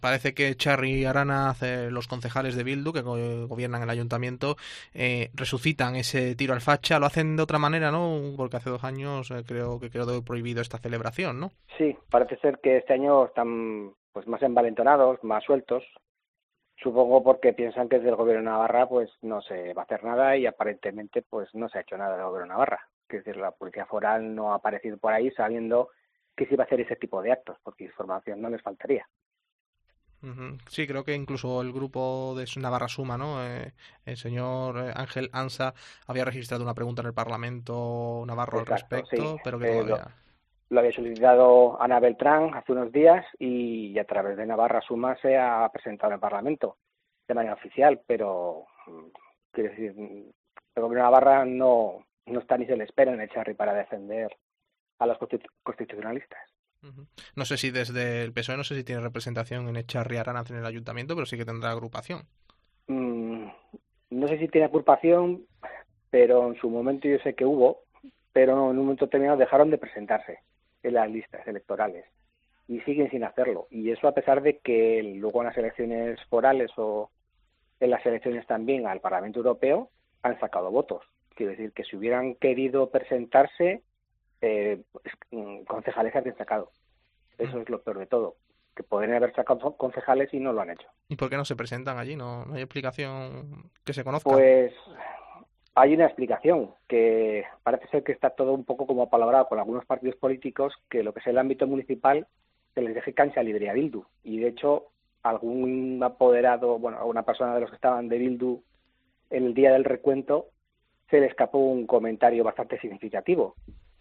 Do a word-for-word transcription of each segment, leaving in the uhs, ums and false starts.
Parece que Txarri Aranaz, eh, los concejales de Bildu que go gobiernan el ayuntamiento, eh, resucitan ese tiro al facha. Lo hacen de otra manera, ¿no? Porque hace dos años eh, creo que quedó prohibido esta celebración, ¿no? Sí, parece ser que este año están pues más envalentonados, más sueltos. Supongo porque piensan que desde el gobierno de Navarra pues no se va a hacer nada y aparentemente pues no se ha hecho nada del gobierno de Navarra. Es decir, la policía foral no ha aparecido por ahí sabiendo que se iba a hacer ese tipo de actos, porque información no les faltaría. Uh-huh. Sí, creo que incluso el grupo de Navarra Suma, ¿no? Eh, el señor eh, Ángel Ansa había registrado una pregunta en el Parlamento navarro al Exacto, sí. respecto, pero que Eh, lo, todavía... lo había solicitado Ana Beltrán hace unos días y a través de Navarra Suma se ha presentado en el Parlamento de manera oficial, pero mm, quiero decir, mm, el gobierno de Navarra no, no está ni se le espera en Echarri para defender a los constitu- constitucionalistas. Uh-huh. No sé si desde el P S O E, no sé si tiene representación en Echarri Aranaz en el ayuntamiento, pero sí que tendrá agrupación. Mm, no sé si tiene culpación, pero en su momento yo sé que hubo, pero no, en un momento determinado dejaron de presentarse en las listas electorales y siguen sin hacerlo. Y eso a pesar de que luego en las elecciones forales o en las elecciones también al Parlamento Europeo han sacado votos. Quiero decir que si hubieran querido presentarse, eh, pues, mm, concejales habrían sacado. Uh-huh. Eso es lo peor de todo, que podrían haber sacado concejales y no lo han hecho. ¿Y por qué no se presentan allí? No, no hay explicación que se conozca. Pues hay una explicación, que parece ser que está todo un poco como apalabrado con algunos partidos políticos, que lo que es el ámbito municipal se les deje cancha libre a Bildu. Y de hecho, algún apoderado, bueno, alguna persona de los que estaban de Bildu en el día del recuento, se le escapó un comentario bastante significativo,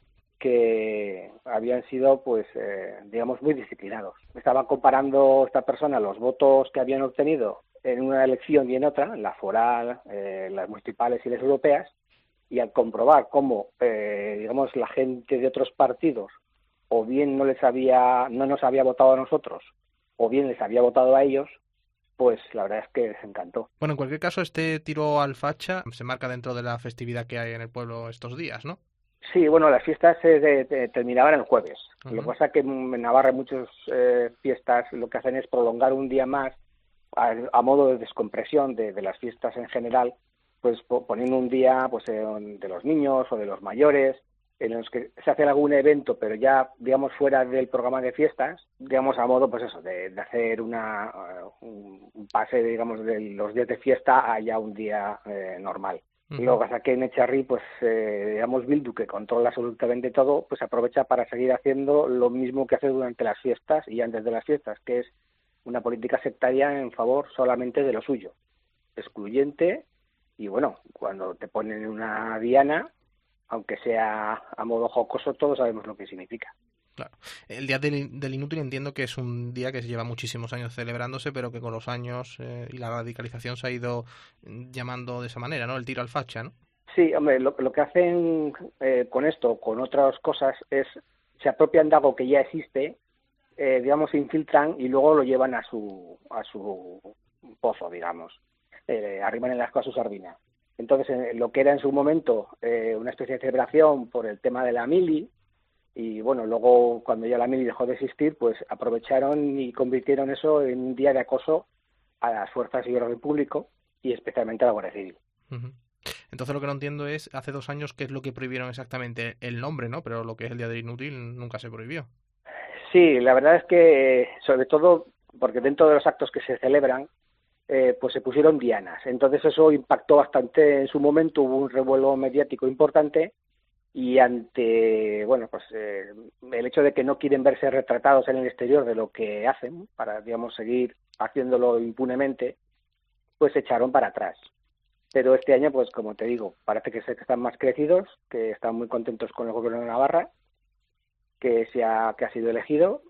que habían sido, pues, eh, digamos, muy disciplinados. Estaban comparando esta persona los votos que habían obtenido en una elección y en otra, en la foral, eh, las municipales y las europeas, y al comprobar cómo, eh, digamos, la gente de otros partidos o bien no les había, no nos había votado a nosotros, o bien les había votado a ellos, pues la verdad es que les encantó. Bueno, en cualquier caso, este tiro al facha se marca dentro de la festividad que hay en el pueblo estos días, ¿no? Sí, bueno, las fiestas se de, de, terminaban el jueves. Lo que Uh-huh. pasa es que en Navarra hay muchas eh, fiestas lo que hacen es prolongar un día más a, a modo de descompresión de, de las fiestas en general, pues po, poniendo un día pues eh, de los niños o de los mayores, en los que se hace algún evento, pero ya, digamos, fuera del programa de fiestas, digamos, a modo, pues eso, de, de hacer una, uh, un, un pase, digamos, de los días de fiesta a ya un día eh, normal. Uh-huh. Lo que pasa es que en Echarri, pues, eh, digamos, Bildu, que controla absolutamente todo, pues aprovecha para seguir haciendo lo mismo que hace durante las fiestas y antes de las fiestas, que es una política sectaria en favor solamente de lo suyo, excluyente, y bueno, cuando te ponen una diana, aunque sea a modo jocoso, todos sabemos lo que significa. Claro. El Día del, del Inútil entiendo que es un día que lleva muchísimos años celebrándose, pero que con los años eh, y la radicalización se ha ido llamando de esa manera, ¿no? El tiro al facha, ¿no? Sí, hombre, lo, lo que hacen eh, con esto, con otras cosas, es se apropian de algo que ya existe, eh, digamos, se infiltran y luego lo llevan a su a su pozo, digamos, eh, arriban el asco a su sardina. Entonces, eh, lo que era en su momento eh, una especie de celebración por el tema de la mili, y bueno, luego cuando ya la mili dejó de existir, pues aprovecharon y convirtieron eso en un día de acoso a las fuerzas y orden público y especialmente a la Guardia Civil. Uh-huh. Entonces lo que no entiendo es, hace dos años, qué es lo que prohibieron exactamente el nombre, ¿no? Pero lo que es el Día del Inútil nunca se prohibió. Sí, la verdad es que, sobre todo, porque dentro de los actos que se celebran, eh, pues se pusieron dianas. Entonces eso impactó bastante en su momento, hubo un revuelo mediático importante y ante, bueno, pues eh, el hecho de que no quieren verse retratados en el exterior de lo que hacen, para, digamos, seguir haciéndolo impunemente, pues se echaron para atrás. Pero este año, pues como te digo, parece que, se, que están más crecidos, que están muy contentos con el gobierno de Navarra, que, se ha, que ha sido elegido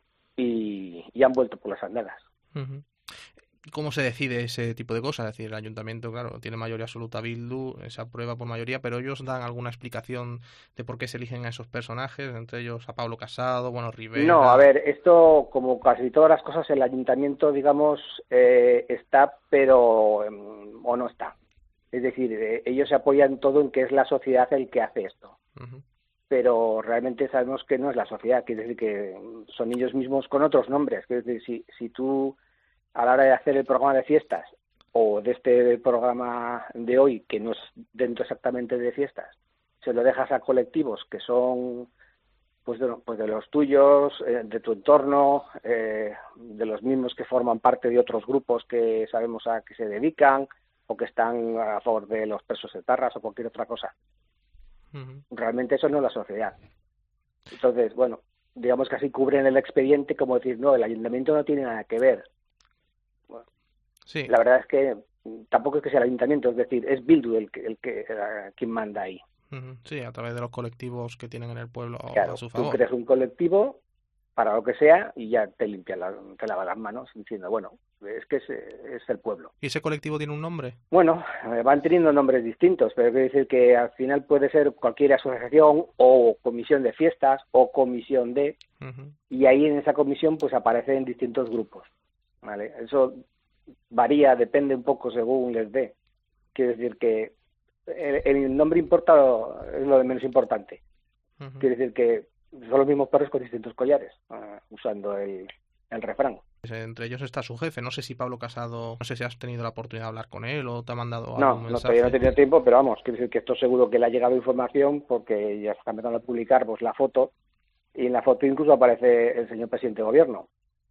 y, y han vuelto por las andadas. Uh-huh. ¿Cómo se decide ese tipo de cosas? Es decir, el ayuntamiento, claro, tiene mayoría absoluta Bildu, se aprueba por mayoría, pero ellos dan alguna explicación de por qué se eligen a esos personajes, entre ellos a Pablo Casado, bueno, No, a Rivera. ver, esto, como casi todas las cosas, el ayuntamiento, digamos, eh, está, pero eh, o no está. Es decir, eh, ellos se apoyan todo en que es la sociedad el que hace esto. Uh-huh. Pero realmente sabemos que no es la sociedad, quiere decir que son ellos mismos con otros nombres. Es decir, si, si tú a la hora de hacer el programa de fiestas o de este programa de hoy, que no es dentro exactamente de fiestas, se lo dejas a colectivos que son pues de, pues de los tuyos, eh, de tu entorno, eh, de los mismos que forman parte de otros grupos que sabemos a qué se dedican o que están a favor de los presos etarras o cualquier otra cosa. Uh-huh. Realmente eso no es la sociedad. Entonces, bueno, digamos que así cubren el expediente como decir, no, el ayuntamiento no tiene nada que ver. Bueno, sí. La verdad es que tampoco es que sea el ayuntamiento, es decir, es Bildu el que, el que el, quien manda ahí. Sí, a través de los colectivos que tienen en el pueblo claro, a su favor. Tú creas un colectivo para lo que sea y ya te limpia, la, te lava las manos diciendo, bueno, es que es, es el pueblo. ¿Y ese colectivo tiene un nombre? Bueno, van teniendo nombres distintos, pero quiere decir que al final puede ser cualquier asociación o comisión de fiestas o comisión de, uh-huh. y ahí en esa comisión pues aparecen distintos grupos, ¿vale? Eso varía, depende un poco según les dé. Quiere decir que el, el nombre importa es lo de menos importante. Uh-huh. Quiere decir que son los mismos perros con distintos collares, uh, usando el, el refrán. Entre ellos está su jefe. No sé si Pablo Casado, no sé si has tenido la oportunidad de hablar con él o te ha mandado no, algún mensaje. No, no he tenido tiempo, pero vamos, quiere decir que esto seguro que le ha llegado información porque ya se está empezando a publicar pues la foto y en la foto incluso aparece el señor presidente de gobierno.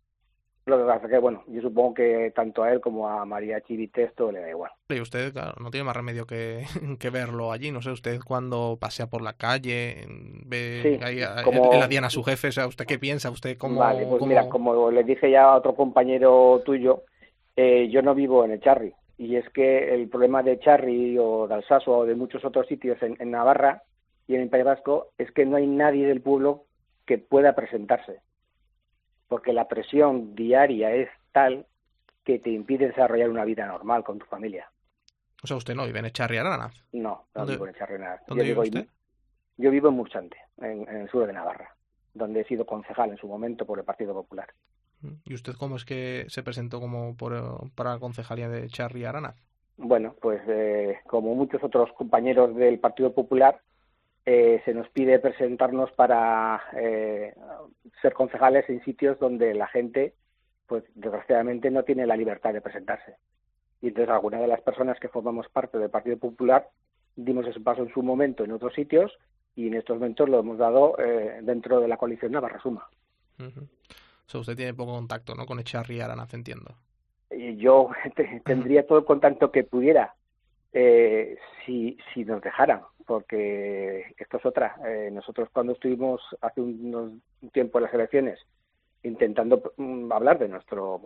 Lo que pasa es que, bueno, yo supongo que tanto a él como a María Chivite esto le da igual. Y usted, claro, no tiene más remedio que, que verlo allí. No sé, usted cuando pasea por la calle, ve sí, ahí a, como... en la diana a su jefe, o sea, ¿usted qué piensa? ¿Usted cómo...? Vale, pues cómo... mira, como le dije ya a otro compañero tuyo, eh, yo no vivo en Echarri. Y es que el problema de Echarri o de Alsasua o de muchos otros sitios en, en Navarra y en el País Vasco es que no hay nadie del pueblo que pueda presentarse. Porque la presión diaria es tal que te impide desarrollar una vida normal con tu familia. O sea, usted no vive en Echarri Aranaz. No, no vivo en Echarri Aranaz. ¿Dónde yo vive vivo, usted? Yo vivo en Murchante, en, en el sur de Navarra, donde he sido concejal en su momento por el Partido Popular. ¿Y usted cómo es que se presentó como por, para la concejalía de Echarri Aranaz? Bueno, pues eh, como muchos otros compañeros del Partido Popular, Eh, se nos pide presentarnos para eh, ser concejales en sitios donde la gente, pues desgraciadamente, no tiene la libertad de presentarse. Y entonces algunas de las personas que formamos parte del Partido Popular dimos ese paso en su momento en otros sitios y en estos momentos lo hemos dado eh, dentro de la coalición Navarra Suma. Uh-huh. O sea, usted tiene poco contacto, ¿no?, con Echarri Aranaz, entiendo. Y yo te, tendría uh-huh. todo el contacto que pudiera. Eh, si, si nos dejaran, porque esto es otra. Eh, nosotros cuando estuvimos hace unos, un tiempo en las elecciones intentando um, hablar de nuestro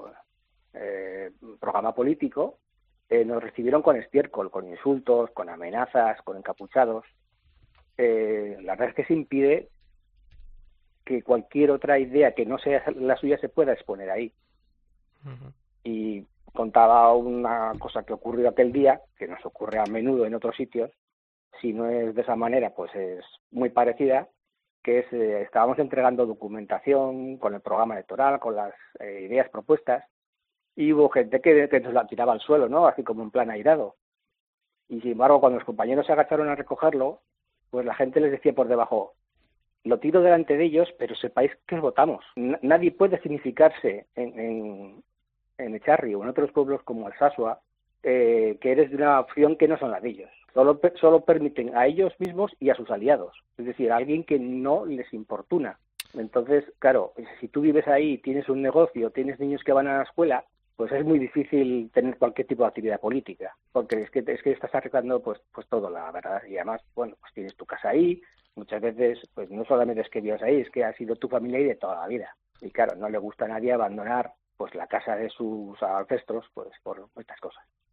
eh, programa político, eh, nos recibieron con estiércol, con insultos, con amenazas, con encapuchados. Eh, la verdad es que se impide que cualquier otra idea que no sea la suya se pueda exponer ahí. Uh-huh. Y contaba una cosa que ocurrió aquel día, que nos ocurre a menudo en otros sitios, si no es de esa manera, pues es muy parecida, que es, eh, estábamos entregando documentación con el programa electoral, con las eh, ideas propuestas, y hubo gente que, que nos la tiraba al suelo, ¿no?, así como en plan airado. Y sin embargo, cuando los compañeros se agacharon a recogerlo, pues la gente les decía por debajo, lo tiro delante de ellos, pero sepáis que os votamos. N- nadie puede significarse en... en en Echarri o en otros pueblos como Alsasua, eh, que eres de una opción que no son la de ellos. Solo, solo permiten a ellos mismos y a sus aliados, es decir, a alguien que no les importuna. Entonces, claro, si tú vives ahí, tienes un negocio, tienes niños que van a la escuela, pues es muy difícil tener cualquier tipo de actividad política, porque es que es que estás arreglando pues pues todo, la verdad, y además, bueno, pues tienes tu casa ahí, muchas veces, pues no solamente es que vivas ahí, es que ha sido tu familia y de toda la vida. Y claro, no le gusta a nadie abandonar pues la casa de sus ancestros pues por estas cosas.